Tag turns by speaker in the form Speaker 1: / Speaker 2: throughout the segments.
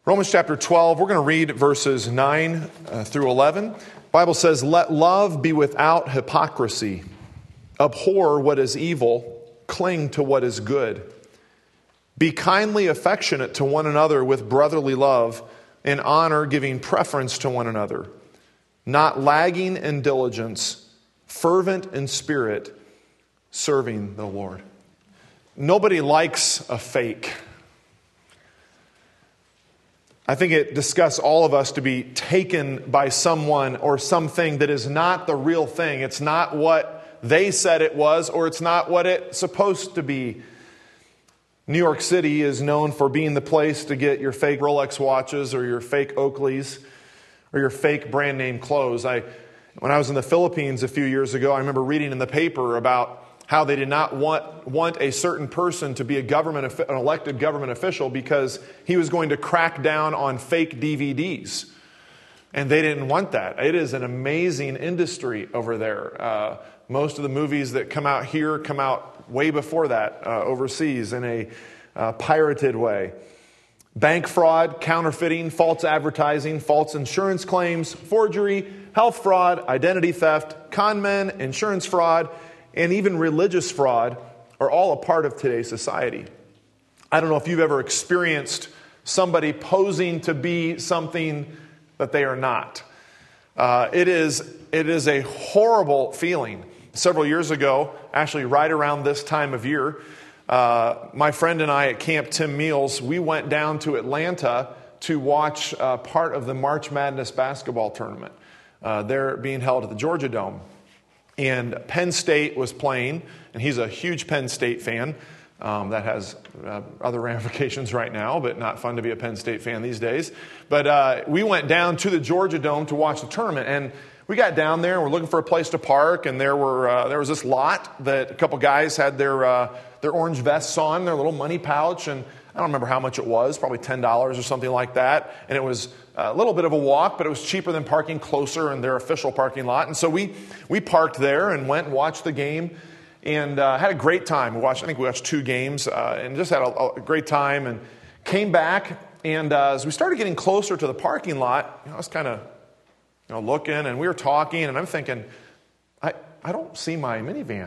Speaker 1: Romans chapter 12, we're going to read verses 9 through 11. The Bible says, "Let love be without hypocrisy. Abhor what is evil, cling to what is good. Be kindly affectionate to one another with brotherly love, in honor giving preference to one another, not lagging in diligence, fervent in spirit, serving the Lord." Nobody likes a fake. I think it disgusts all of us to be taken by someone or something that is not the real thing. It's not what they said it was, or it's not what it's supposed to be. New York City is known for being the place to get your fake Rolex watches or your fake Oakleys or your fake brand name clothes. When I was in the Philippines a few years ago, I remember reading in the paper about how they did not want a certain person to be an elected government official because he was going to crack down on fake DVDs. And they didn't want that. It is an amazing industry over there. Most of the movies that come out here come out way before that overseas in a pirated way. Bank fraud, counterfeiting, false advertising, false insurance claims, forgery, health fraud, identity theft, con men, insurance fraud, and even religious fraud are all a part of today's society. I don't know if you've ever experienced somebody posing to be something that they are not. It is a horrible feeling. Several years ago, actually right around this time of year, my friend and I at Camp Tim Meals, we went down to Atlanta to watch part of the March Madness basketball tournament. They're being held at the Georgia Dome. And Penn State was playing, and he's a huge Penn State fan. That has other ramifications right now, but not fun to be a Penn State fan these days. But we went down to the Georgia Dome to watch the tournament, and we got down there, and we're looking for a place to park, and there was this lot that a couple guys had their orange vests on, their little money pouch, and I don't remember how much it was, probably $10 or something like that. And it was a little bit of a walk, but it was cheaper than parking closer in their official parking lot. And so we parked there and went and watched the game and had a great time. I think we watched 2 games and just had a great time and came back. And as we started getting closer to the parking lot, I was kind of looking, and we were talking, and I'm thinking, I don't see my minivan.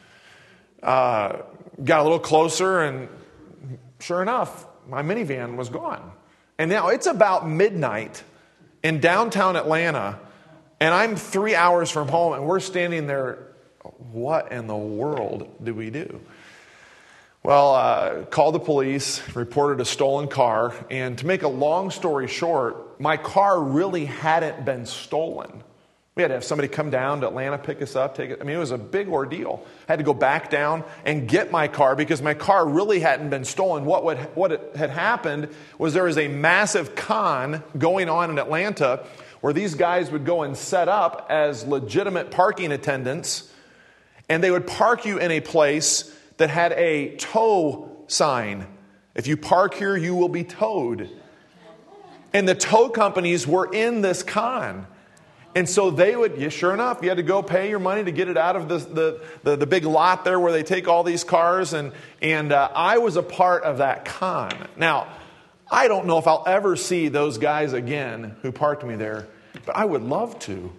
Speaker 1: Got a little closer, and sure enough, my minivan was gone. And now it's about midnight in downtown Atlanta, and I'm 3 hours from home, and we're standing there. What in the world do we do? Well, called the police, reported a stolen car, and to make a long story short, my car really hadn't been stolen. We had to have somebody come down to Atlanta, pick us up, take it. I mean, it was a big ordeal. I had to go back down and get my car because my car really hadn't been stolen. What had happened was there was a massive con going on in Atlanta where these guys would go and set up as legitimate parking attendants, and they would park you in a place that had a tow sign. If you park here, you will be towed. And the tow companies were in this con. And so they would, sure enough, you had to go pay your money to get it out of the big lot there where they take all these cars. And I was a part of that con. Now, I don't know if I'll ever see those guys again who parked me there, but I would love to.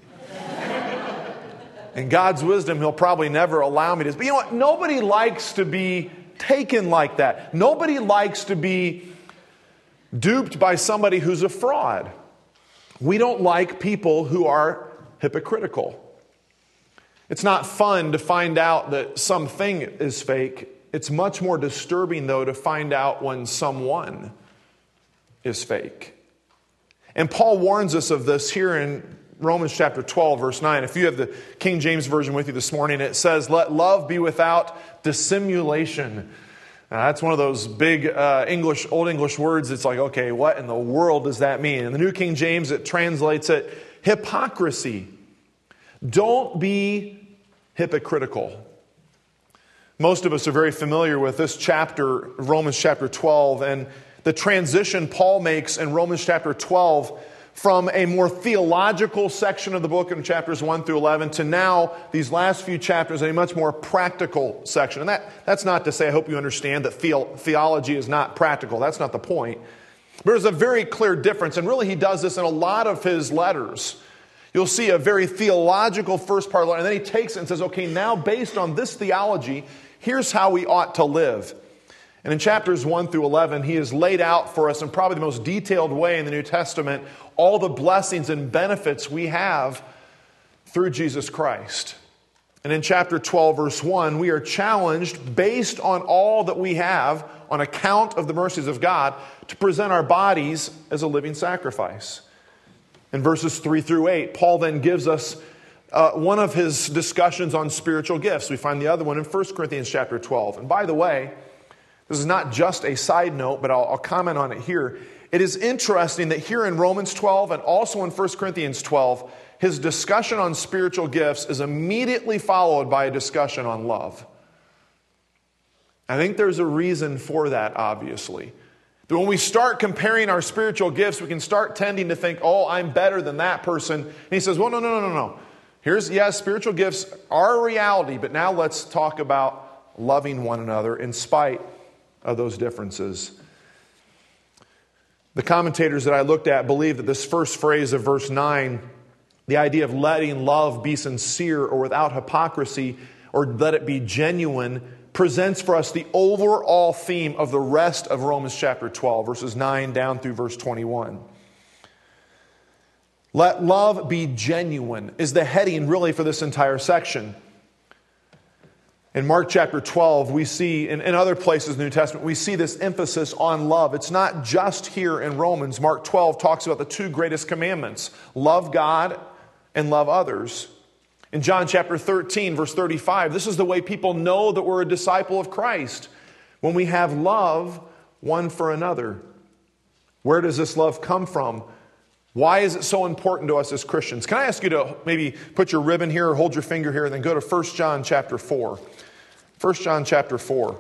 Speaker 1: In God's wisdom, He'll probably never allow me to. But you know what? Nobody likes to be taken like that. Nobody likes to be duped by somebody who's a fraud. We don't like people who are hypocritical. It's not fun to find out that something is fake. It's much more disturbing, though, to find out when someone is fake. And Paul warns us of this here in Romans chapter 12, verse 9. If you have the King James Version with you this morning, it says, "Let love be without dissimulation." That's one of those big Old English words. It's like, okay, what in the world does that mean? In the New King James, it translates it hypocrisy. Don't be hypocritical. Most of us are very familiar with this chapter, Romans chapter 12, and the transition Paul makes in Romans chapter 12 from a more theological section of the book in chapters 1 through 11 to now these last few chapters in a much more practical section. And that's not to say, I hope you understand, that theology is not practical. That's not the point. There's a very clear difference, and really he does this in a lot of his letters. You'll see a very theological first part of the letter, and then he takes it and says, okay, now based on this theology, here's how we ought to live. And in chapters 1 through 11, he has laid out for us in probably the most detailed way in the New Testament all the blessings and benefits we have through Jesus Christ. And in chapter 12, verse 1, we are challenged, based on all that we have, on account of the mercies of God, to present our bodies as a living sacrifice. In verses 3 through 8, Paul then gives us one of his discussions on spiritual gifts. We find the other one in 1 Corinthians chapter 12. And by the way, this is not just a side note, but I'll comment on it here. It is interesting that here in Romans 12 and also in 1 Corinthians 12, his discussion on spiritual gifts is immediately followed by a discussion on love. I think there's a reason for that, obviously. That when we start comparing our spiritual gifts, we can start tending to think, oh, I'm better than that person. And he says, well, no. Yes, spiritual gifts are a reality, but now let's talk about loving one another in spite of those differences. The commentators that I looked at believe that this first phrase of verse 9, the idea of letting love be sincere or without hypocrisy, or let it be genuine, presents for us the overall theme of the rest of Romans chapter 12, verses 9 down through verse 21. Let love be genuine is the heading really for this entire section. In Mark chapter 12, we see, in other places in the New Testament, we see this emphasis on love. It's not just here in Romans. Mark 12 talks about the two greatest commandments: love God and love others. In John chapter 13, verse 35, this is the way people know that we're a disciple of Christ, when we have love one for another. Where does this love come from? Why is it so important to us as Christians? Can I ask you to maybe put your ribbon here or hold your finger here and then go to 1 John chapter 4. 1 John chapter 4.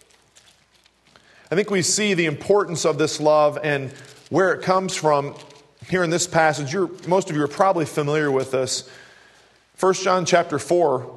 Speaker 1: I think we see the importance of this love and where it comes from here in this passage. Most of you are probably familiar with this. 1 John chapter 4,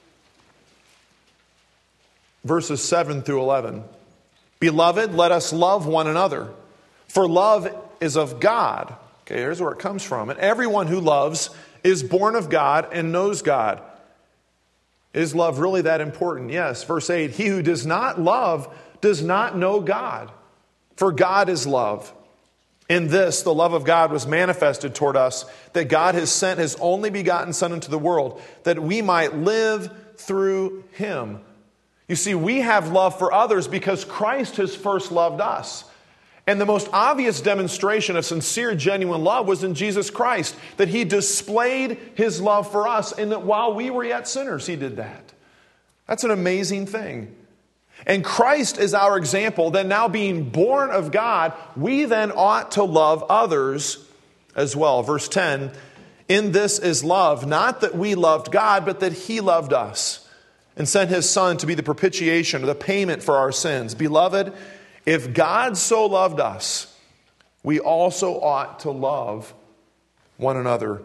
Speaker 1: verses 7 through 11. Beloved, let us love one another, for love is of God. Okay, here's where it comes from. And everyone who loves is born of God and knows God. Is love really that important? Yes. Verse 8, he who does not love does not know God, for God is love. In this, the love of God was manifested toward us, that God has sent his only begotten Son into the world, that we might live through him. You see, we have love for others because Christ has first loved us. And the most obvious demonstration of sincere, genuine love was in Jesus Christ, that he displayed his love for us, and that while we were yet sinners, he did that. That's an amazing thing. And Christ is our example. Then now being born of God, we then ought to love others as well. Verse 10, in this is love, not that we loved God, but that he loved us and sent his Son to be the propitiation or the payment for our sins. Beloved, if God so loved us, we also ought to love one another.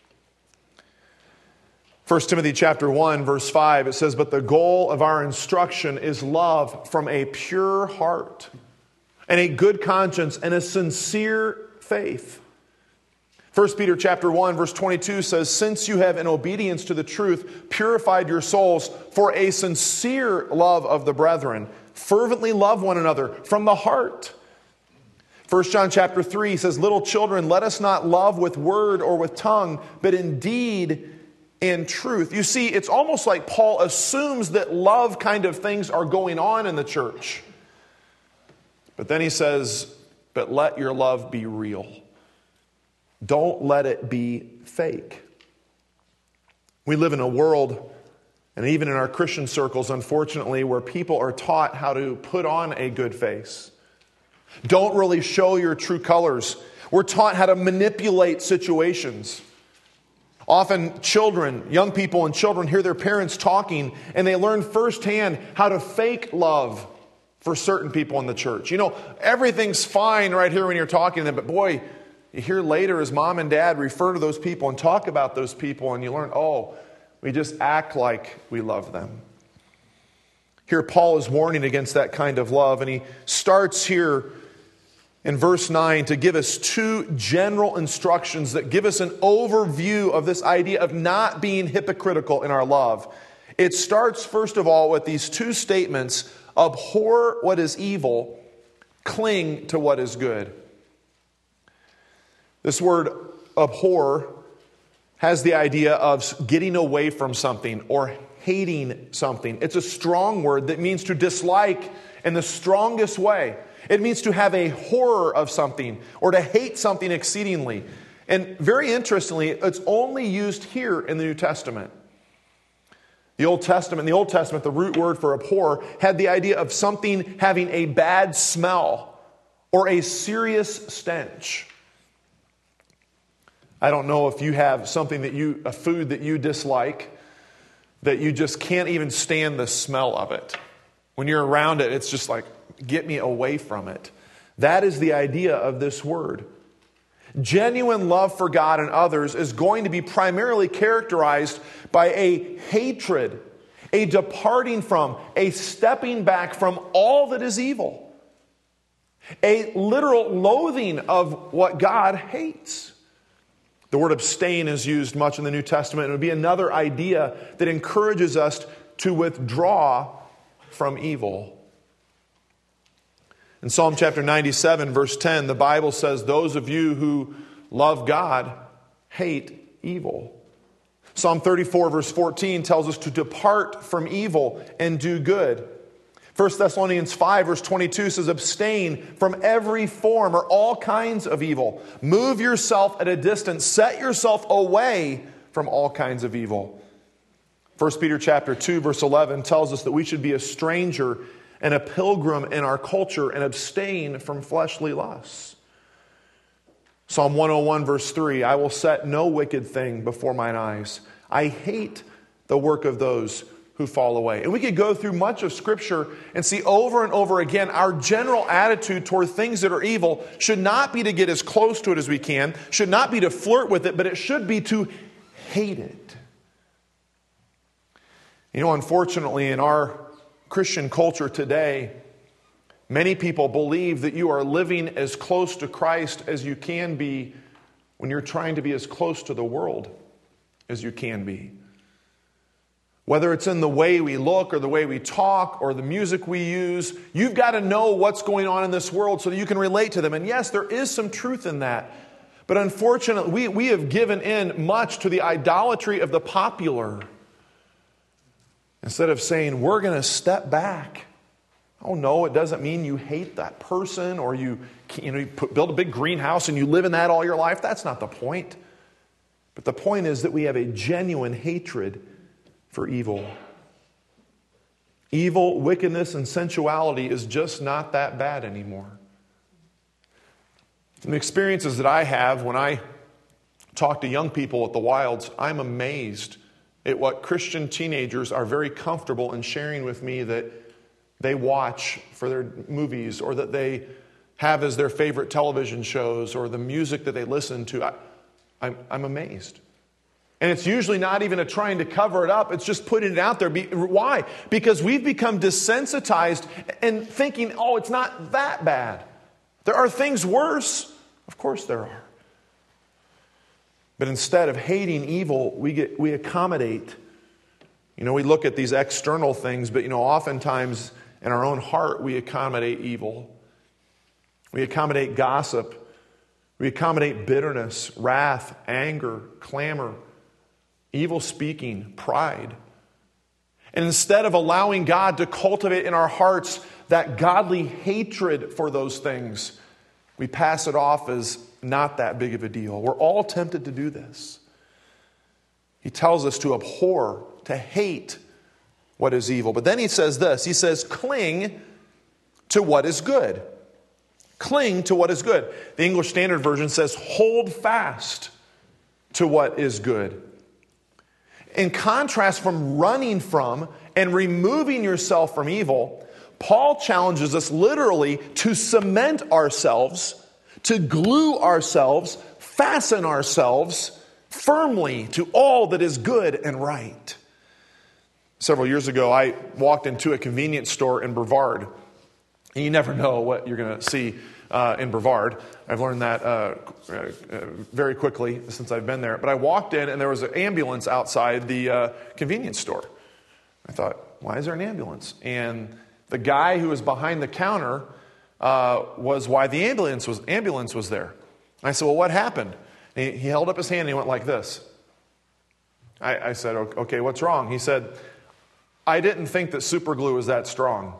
Speaker 1: 1 Timothy chapter 1, verse 5, it says, but the goal of our instruction is love from a pure heart and a good conscience and a sincere faith. 1 Peter chapter 1, verse 22 says, since you have in obedience to the truth purified your souls for a sincere love of the brethren, fervently love one another from the heart. 1 John chapter 3 says, little children, let us not love with word or with tongue, but in deed and truth. You see, it's almost like Paul assumes that love kind of things are going on in the church. But then he says, but let your love be real. Don't let it be fake. We live in a world, and even in our Christian circles, unfortunately, where people are taught how to put on a good face. Don't really show your true colors. We're taught how to manipulate situations. Often children, young people and children hear their parents talking, and they learn firsthand how to fake love for certain people in the church. You know, everything's fine right here when you're talking to them, but boy, you hear later as mom and dad refer to those people and talk about those people, and you learn, oh, we just act like we love them. Here Paul is warning against that kind of love, and he starts here in verse 9 to give us two general instructions that give us an overview of this idea of not being hypocritical in our love. It starts, first of all, with these two statements: abhor what is evil, cling to what is good. This word abhor has the idea of getting away from something or hating something. It's a strong word that means to dislike in the strongest way. It means to have a horror of something or to hate something exceedingly. And very interestingly, it's only used here in the New Testament. In the Old Testament, the root word for abhor had the idea of something having a bad smell or a serious stench. I don't know if you have something a food that you dislike, that you just can't even stand the smell of it. When you're around it, it's just like, get me away from it. That is the idea of this word. Genuine love for God and others is going to be primarily characterized by a hatred, a departing from, a stepping back from all that is evil, a literal loathing of what God hates. The word abstain is used much in the New Testament. It would be another idea that encourages us to withdraw from evil. In Psalm chapter 97, verse 10, the Bible says, "Those of you who love God hate evil." Psalm 34, verse 14 tells us to depart from evil and do good. 1 Thessalonians 5, verse 22 says, "Abstain from every form or all kinds of evil. Move yourself at a distance. Set yourself away from all kinds of evil." 1 Peter chapter 2, verse 11 tells us that we should be a stranger and a pilgrim in our culture and abstain from fleshly lusts. Psalm 101, verse 3, "I will set no wicked thing before mine eyes. I hate the work of those who fall away." And we could go through much of Scripture and see over and over again our general attitude toward things that are evil should not be to get as close to it as we can, should not be to flirt with it, but it should be to hate it. You know, unfortunately, in our Christian culture today, many people believe that you are living as close to Christ as you can be when you're trying to be as close to the world as you can be. Whether it's in the way we look or the way we talk or the music we use, you've got to know what's going on in this world so that you can relate to them. And yes, there is some truth in that. But unfortunately, we have given in much to the idolatry of the popular. Instead of saying, we're going to step back. Oh no, it doesn't mean you hate that person or you build a big greenhouse and you live in that all your life. That's not the point. But the point is that we have a genuine hatred for evil. Evil, wickedness, and sensuality is just not that bad anymore. From the experiences that I have when I talk to young people at the Wilds, I'm amazed at what Christian teenagers are very comfortable in sharing with me that they watch for their movies or that they have as their favorite television shows or the music that they listen to. I'm amazed. And it's usually not even trying to cover it up. It's just putting it out there. Why? Because we've become desensitized and thinking, oh, it's not that bad. There are things worse. Of course there are. But instead of hating evil, we accommodate. You know, we look at these external things, but oftentimes in our own heart we accommodate evil. We accommodate gossip. We accommodate bitterness, wrath, anger, clamor, evil speaking, pride. And instead of allowing God to cultivate in our hearts that godly hatred for those things, we pass it off as not that big of a deal. We're all tempted to do this. He tells us to abhor, to hate what is evil. But then he says this. He says, cling to what is good. Cling to what is good. The English Standard Version says, hold fast to what is good. In contrast from running from and removing yourself from evil, Paul challenges us literally to cement ourselves, to glue ourselves, fasten ourselves firmly to all that is good and right. Several years ago, I walked into a convenience store in Brevard. And you never know what you're going to see. in Brevard. I've learned that very quickly since I've been there. But I walked in, and there was an ambulance outside the convenience store. I thought, why is there an ambulance? And the guy who was behind the counter was why the ambulance was there. And I said, well, what happened? And he held up his hand and he went like this. I said, okay, what's wrong? He said, I didn't think that super glue was that strong.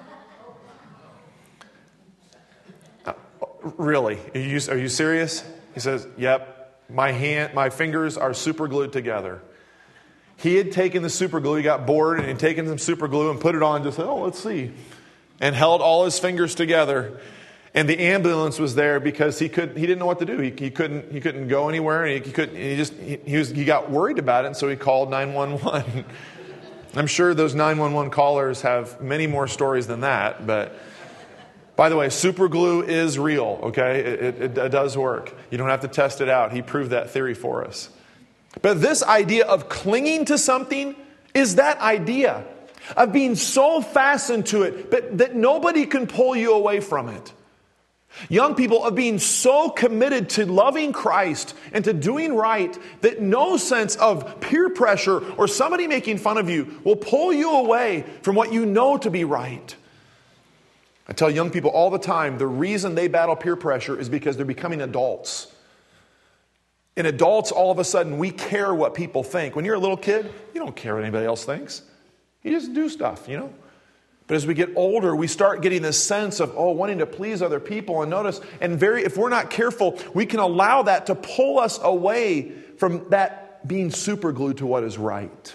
Speaker 1: Really? Are you serious? He says, yep, my fingers are super glued together. He had taken the super glue, he got bored, and he'd taken some super glue and put it on, just said, oh, let's see. And held all his fingers together. And the ambulance was there because he didn't know what to do. He couldn't go anywhere, and he got worried about it, and so he called 911. I'm sure those 911 callers have many more stories than that, but by the way, super glue is real, okay? It does work. You don't have to test it out. He proved that theory for us. But this idea of clinging to something is that idea of being so fastened to it but that nobody can pull you away from it. Young people of being so committed to loving Christ and to doing right that no sense of peer pressure or somebody making fun of you will pull you away from what you know to be right. I tell young people all the time, the reason they battle peer pressure is because they're becoming adults. And adults, all of a sudden, we care what people think. When you're a little kid, you don't care what anybody else thinks. You just do stuff, you know. But as we get older, we start getting this sense of, wanting to please other people. And notice, if we're not careful, we can allow that to pull us away from that being super glued to what is right.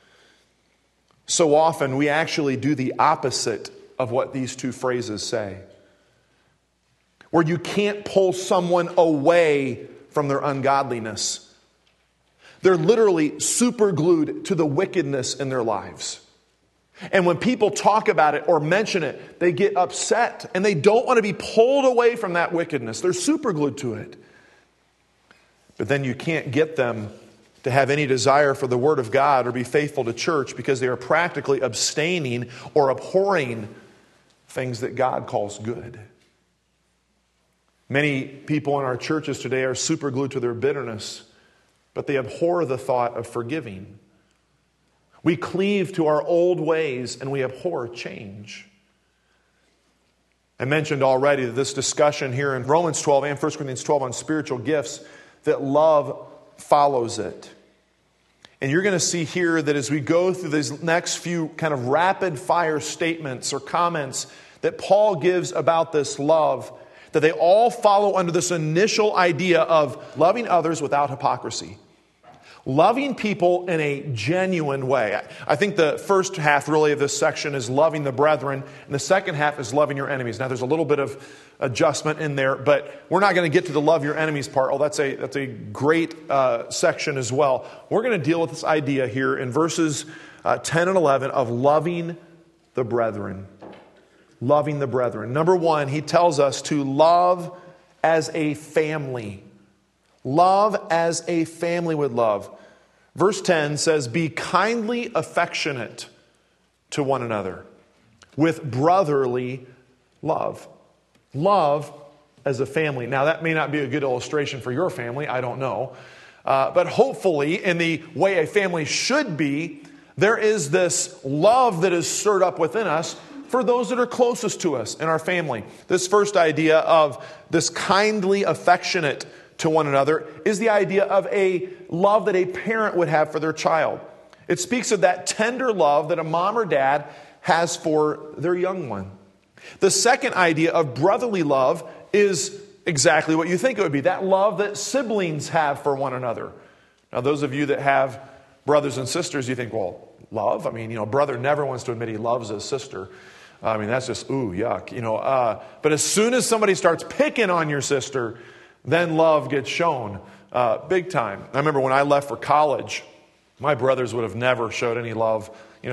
Speaker 1: So often, we actually do the opposite of what these two phrases say. Where you can't pull someone away from their ungodliness. They're literally super glued to the wickedness in their lives. And when people talk about it or mention it, they get upset and they don't want to be pulled away from that wickedness. They're super glued to it. But then you can't get them to have any desire for the Word of God or be faithful to church because they are practically abstaining or abhorring things that God calls good. Many people in our churches today are super glued to their bitterness, but they abhor the thought of forgiving. We cleave to our old ways and we abhor change. I mentioned already that this discussion here in Romans 12 and 1 Corinthians 12 on spiritual gifts, that love follows it. And you're going to see here that as we go through these next few kind of rapid fire statements or comments that Paul gives about this love, that they all follow under this initial idea of loving others without hypocrisy. Loving people in a genuine way. I think the first half really of this section is loving the brethren, and the second half is loving your enemies. Now there's a little bit of adjustment in there, but we're not going to get to the love your enemies part. Oh, that's a great section as well. We're going to deal with this idea here in verses 10 and 11 of loving the brethren. Loving the brethren. Number one, he tells us to love as a family. Love as a family would love. Verse 10 says, be kindly affectionate to one another with brotherly love. Love as a family. Now, that may not be a good illustration for your family. I don't know. But hopefully, in the way a family should be, there is this love that is stirred up within us for those that are closest to us in our family. This first idea of this kindly affectionate to one another is the idea of a love that a parent would have for their child. It speaks of that tender love that a mom or dad has for their young one. The second idea of brotherly love is exactly what you think it would be. That love that siblings have for one another. Now, those of you that have brothers and sisters, you think, well, love? I mean, brother never wants to admit he loves his sister. I mean, that's just, yuck. But as soon as somebody starts picking on your sister, then love gets shown big time. I remember when I left for college, my brothers would have never showed any love,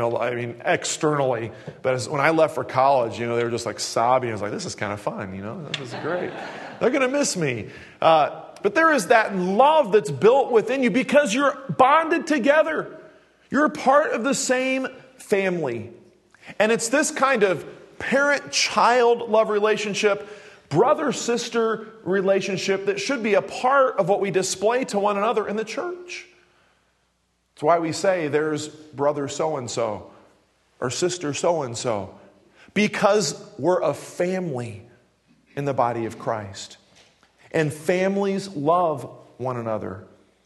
Speaker 1: externally. But when I left for college, they were just like sobbing. I was like, this is kind of fun, this is great. They're going to miss me. But there is that love that's built within you because you're bonded together. You're a part of the same family. And it's this kind of parent-child love relationship brother-sister relationship that should be a part of what we display to one another in the church. That's why we say there's brother so-and-so or sister so-and-so, because we're a family in the body of Christ. And families love one another.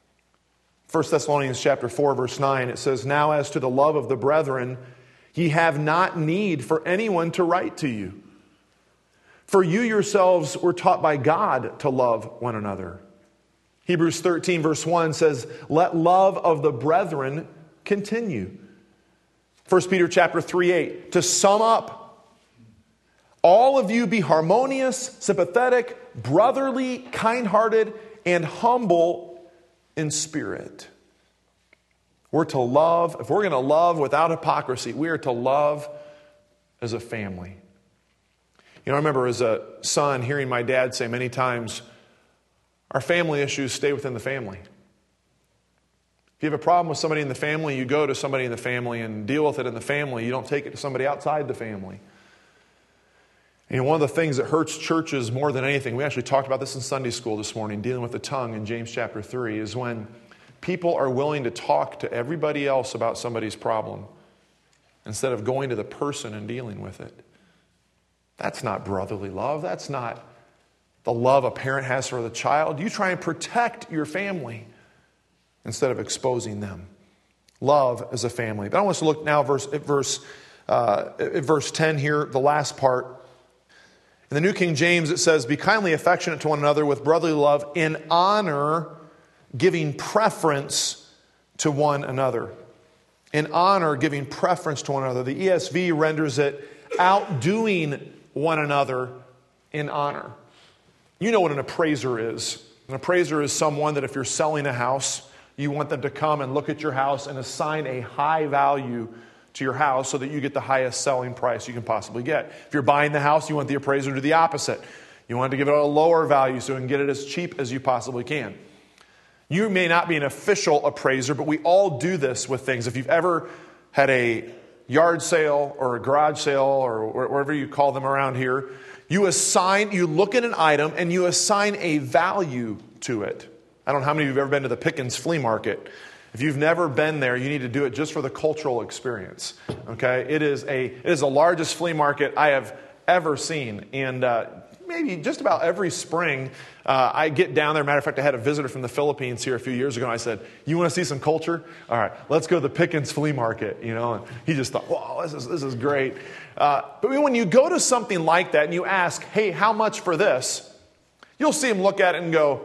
Speaker 1: 1 Thessalonians chapter 4, verse 9, it says, "Now as to the love of the brethren, ye have not need for anyone to write to you. For you yourselves were taught by God to love one another." Hebrews 13, verse 1 says, "Let love of the brethren continue." 1 Peter chapter 3, 8, to sum up, all of you be harmonious, sympathetic, brotherly, kind-hearted, and humble in spirit. We're to love. If we're going to love without hypocrisy, we are to love as a family. You know, I remember as a son hearing my dad say many times, our family issues stay within the family. If you have a problem with somebody in the family, you go to somebody in the family and deal with it in the family. You don't take it to somebody outside the family. And one of the things that hurts churches more than anything, we actually talked about this in Sunday school this morning, dealing with the tongue in James chapter 3, is when people are willing to talk to everybody else about somebody's problem instead of going to the person and dealing with it. That's not brotherly love. That's not the love a parent has for the child. You try and protect your family instead of exposing them. Love as a family. But I want us to look now at verse 10 here, the last part. In the New King James, it says, "Be kindly affectionate to one another with brotherly love, in honor, giving preference to one another." In honor, giving preference to one another. The ESV renders it outdoing one another in honor. You know what an appraiser is. An appraiser is someone that if you're selling a house, you want them to come and look at your house and assign a high value to your house so that you get the highest selling price you can possibly get. If you're buying the house, you want the appraiser to do the opposite. You want to give it a lower value so you can get it as cheap as you possibly can. You may not be an official appraiser, but we all do this with things. If you've ever had a yard sale or a garage sale or whatever you call them around here, you look at an item and you assign a value to it. I don't know how many of you have ever been to the Pickens flea market. If you've never been there, you need to do it just for the cultural experience. Okay, it is the largest flea market I have ever seen, and maybe just about every spring I get down there. Matter of fact, I had a visitor from the Philippines here a few years ago, and I said, "You want to see some culture? All right, let's go to the Pickens flea market." You know, and he just thought, "Wow, this is great." But when you go to something like that and you ask, "Hey, how much for this?" You'll see him look at it and go,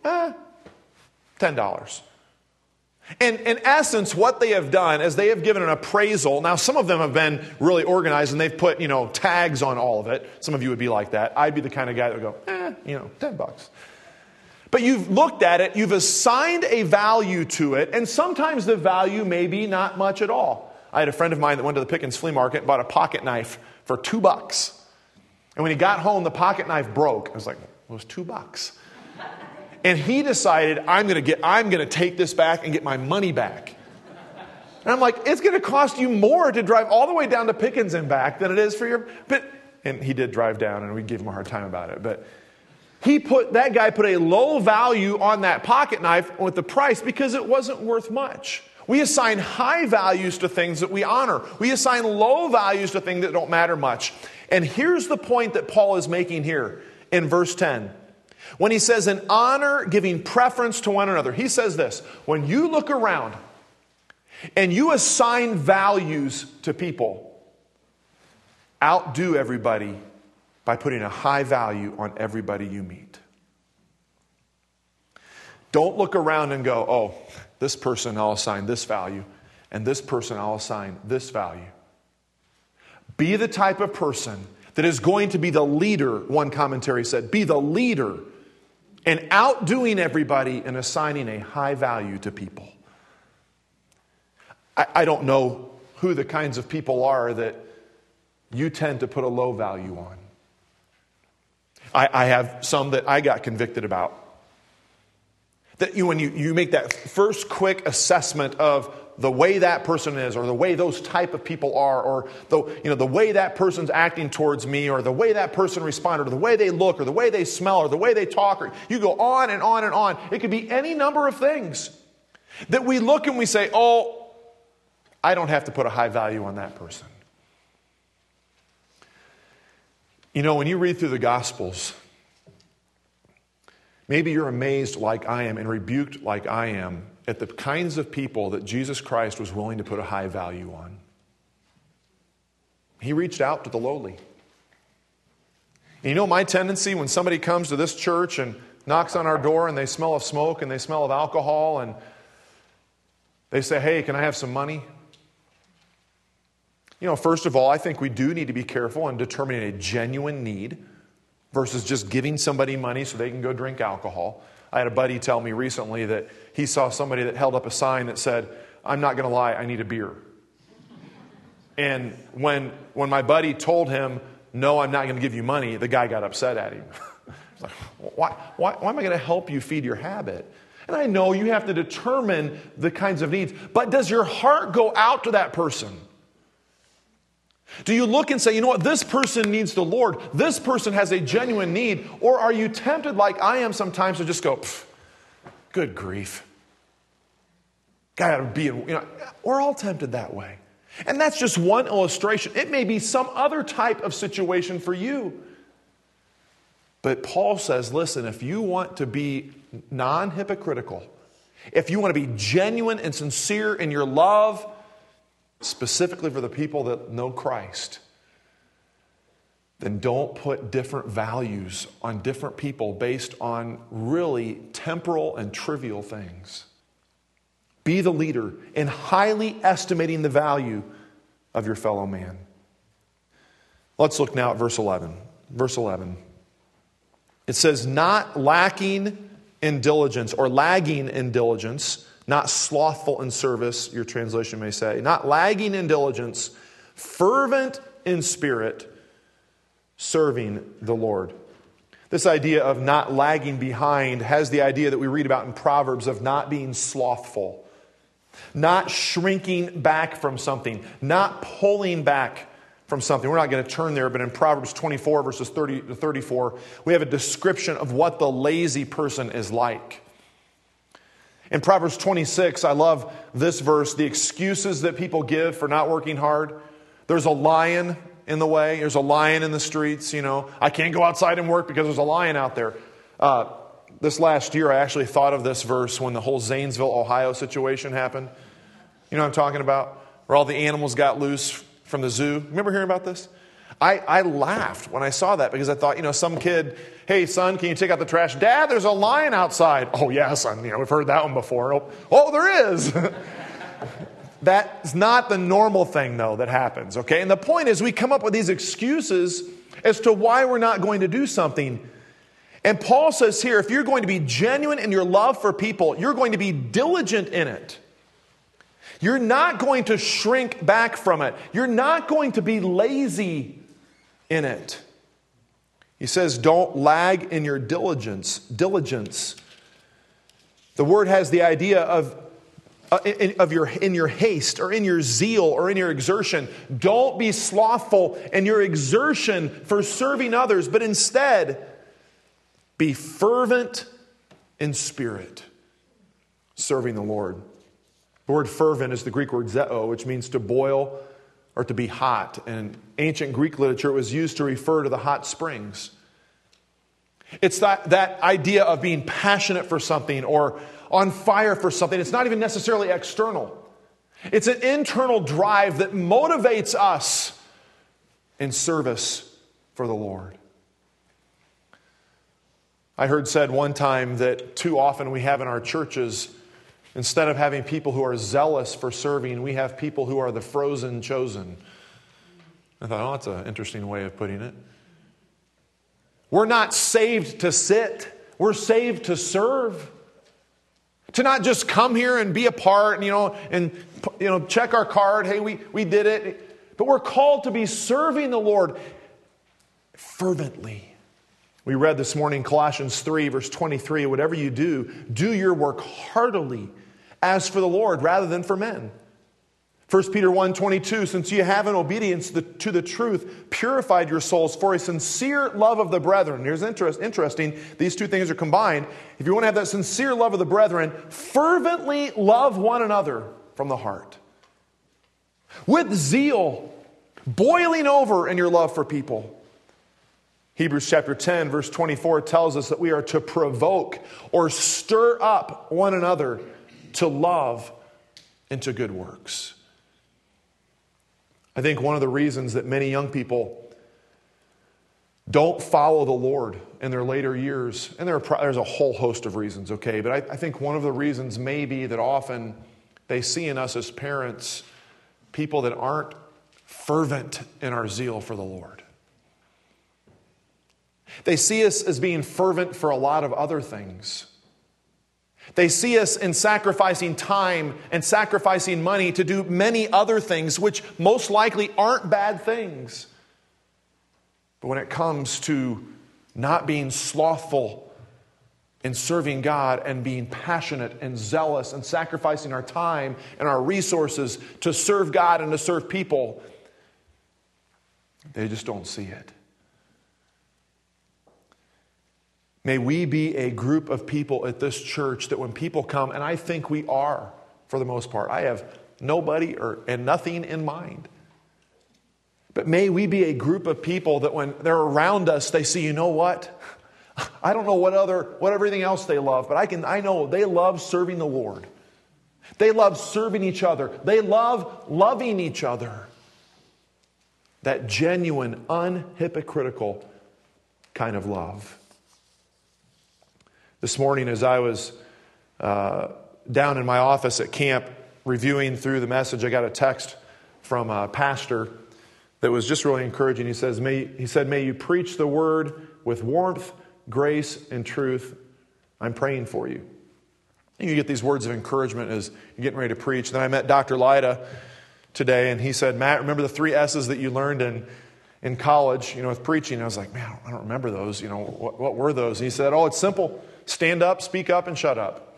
Speaker 1: $10. And in essence, what they have done is they have given an appraisal. Now, some of them have been really organized and they've put, tags on all of it. Some of you would be like that. I'd be the kind of guy that would go, $10. But you've looked at it, you've assigned a value to it, and sometimes the value may be not much at all. I had a friend of mine that went to the Pickens flea market and bought a pocket knife for $2. And when he got home, the pocket knife broke. I was like, it was $2. And he decided, I'm going to take this back and get my money back. And I'm like, it's going to cost you more to drive all the way down to Pickens and back than it is for your... And he did drive down, and we gave him a hard time about it. But that guy put a low value on that pocket knife with the price because it wasn't worth much. We assign high values to things that we honor. We assign low values to things that don't matter much. And here's the point that Paul is making here in verse 10. When he says in honor, giving preference to one another, he says this: when you look around and you assign values to people, outdo everybody by putting a high value on everybody you meet. Don't look around and go, oh, this person I'll assign this value, and this person I'll assign this value. Be the type of person that is going to be the leader, one commentary said. Be the leader and outdoing everybody and assigning a high value to people. I don't know who the kinds of people are that you tend to put a low value on. I have some that I got convicted about. That when you make that first quick assessment of the way that person is, or the way those type of people are, or the way that person's acting towards me, or the way that person responded, or the way they look, or the way they smell, or the way they talk, or you go on and on and on. It could be any number of things that we look and we say, oh, I don't have to put a high value on that person. You know, when you read through the Gospels, maybe you're amazed like I am and rebuked like I am at the kinds of people that Jesus Christ was willing to put a high value on. He reached out to the lowly. And you know my tendency when somebody comes to this church and knocks on our door and they smell of smoke and they smell of alcohol and they say, hey, can I have some money? You know, first of all, I think we do need to be careful in determining a genuine need versus just giving somebody money so they can go drink alcohol. I had a buddy tell me recently that he saw somebody that held up a sign that said, I'm not going to lie, I need a beer. And when my buddy told him, no, I'm not going to give you money, the guy got upset at him. Like, why am I going to help you feed your habit? And I know you have to determine the kinds of needs, but does your heart go out to that person? Do you look and say, you know what, this person needs the Lord. This person has a genuine need. Or are you tempted like I am sometimes to just go, good grief. Gotta be, we're all tempted that way. And that's just one illustration. It may be some other type of situation for you. But Paul says, listen, if you want to be non-hypocritical, if you want to be genuine and sincere in your love, specifically for the people that know Christ, then don't put different values on different people based on really temporal and trivial things. Be the leader in highly estimating the value of your fellow man. Let's look now at verse 11. Verse 11. It says, not lacking in diligence, or lagging in diligence, not slothful in service, your translation may say. Not lagging in diligence, fervent in spirit, serving the Lord. This idea of not lagging behind has the idea that we read about in Proverbs of not being slothful, not shrinking back from something, not pulling back from something. We're not going to turn there, but in Proverbs 24, verses 30 to 34, we have a description of what the lazy person is like. In Proverbs 26, I love this verse, the excuses that people give for not working hard. There's a lion in the way. There's a lion in the streets. I can't go outside and work because there's a lion out there. This last year, I actually thought of this verse when the whole Zanesville, Ohio situation happened. You know what I'm talking about? Where all the animals got loose from the zoo. Remember hearing about this? I laughed when I saw that because I thought, some kid, hey, son, can you take out the trash? Dad, there's a lion outside. Oh, yeah, son, we've heard that one before. Oh, there is. That's not the normal thing, though, that happens, okay? And the point is we come up with these excuses as to why we're not going to do something. And Paul says here, if you're going to be genuine in your love for people, you're going to be diligent in it. You're not going to shrink back from it. You're not going to be lazy in it. He says, don't lag in your diligence. Diligence. The word has the idea of in your haste or in your zeal or in your exertion. Don't be slothful in your exertion for serving others, but instead be fervent in spirit, serving the Lord. The word fervent is the Greek word zeo, which means to boil or to be hot. And in ancient Greek literature, it was used to refer to the hot springs. It's that idea of being passionate for something or on fire for something. It's not even necessarily external. It's an internal drive that motivates us in service for the Lord. I heard said one time that too often we have in our churches, instead of having people who are zealous for serving, we have people who are the frozen chosen. I thought, that's an interesting way of putting it. We're not saved to sit. We're saved to serve. To not just come here and be a part, and check our card. Hey, we did it. But we're called to be serving the Lord fervently, We read this morning Colossians 3, verse 23, whatever you do, do your work heartily as for the Lord rather than for men. 1 Peter 1:22, since you have in obedience to the truth purified your souls for a sincere love of the brethren. Here's interesting, these two things are combined. If you want to have that sincere love of the brethren, fervently love one another from the heart. With zeal, boiling over in your love for people. Hebrews chapter 10, verse 24 tells us that we are to provoke or stir up one another to love and to good works. I think one of the reasons that many young people don't follow the Lord in their later years, and there's a whole host of reasons, okay, but I think one of the reasons may be that often they see in us as parents people that aren't fervent in our zeal for the Lord. They see us as being fervent for a lot of other things. They see us in sacrificing time and sacrificing money to do many other things, which most likely aren't bad things. But when it comes to not being slothful in serving God and being passionate and zealous and sacrificing our time and our resources to serve God and to serve people, they just don't see it. May we be a group of people at this church that when people come, and I think we are for the most part, I have nobody and nothing in mind. But may we be a group of people that when they're around us, they see, you know what? I don't know what everything else they love, but I know they love serving the Lord. They love serving each other. They love loving each other. That genuine, unhypocritical kind of love. This morning as I was down in my office at camp reviewing through the message, I got a text from a pastor that was just really encouraging. He said, may you preach the word with warmth, grace, and truth. I'm praying for you. And you get these words of encouragement as you're getting ready to preach. Then I met Dr. Lyda today, and he said, Matt, remember the 3 S's that you learned in college, with preaching? And I was like, man, I don't remember those. What were those? And he said, it's simple. Stand up, speak up, and shut up.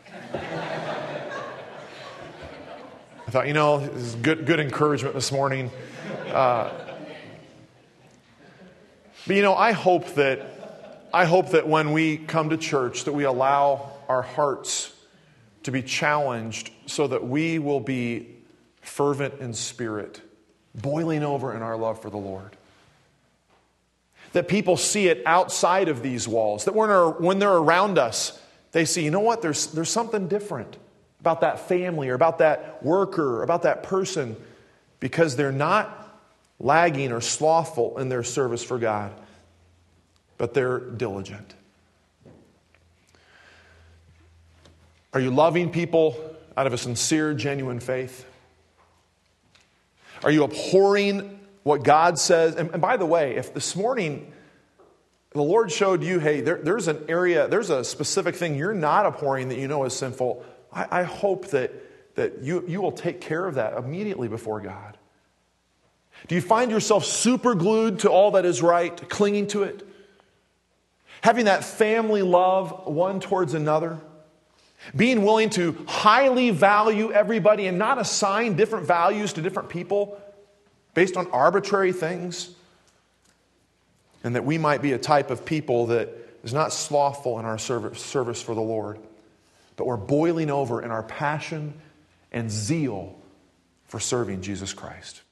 Speaker 1: I thought, this is good encouragement this morning. But I hope that when we come to church that we allow our hearts to be challenged so that we will be fervent in spirit, boiling over in our love for the Lord. That people see it outside of these walls. That when they're around us, they see, you know what, there's something different about that family or about that worker or about that person, because they're not lagging or slothful in their service for God, but they're diligent. Are you loving people out of a sincere, genuine faith? Are you abhorring what God says? And by the way, if this morning the Lord showed you, hey, there's an area, there's a specific thing you're not abhorring that you know is sinful, I hope that you will take care of that immediately before God. Do you find yourself super glued to all that is right, clinging to it? Having that family love one towards another? Being willing to highly value everybody and not assign different values to different people based on arbitrary things? And that we might be a type of people that is not slothful in our service for the Lord, but we're boiling over in our passion and zeal for serving Jesus Christ.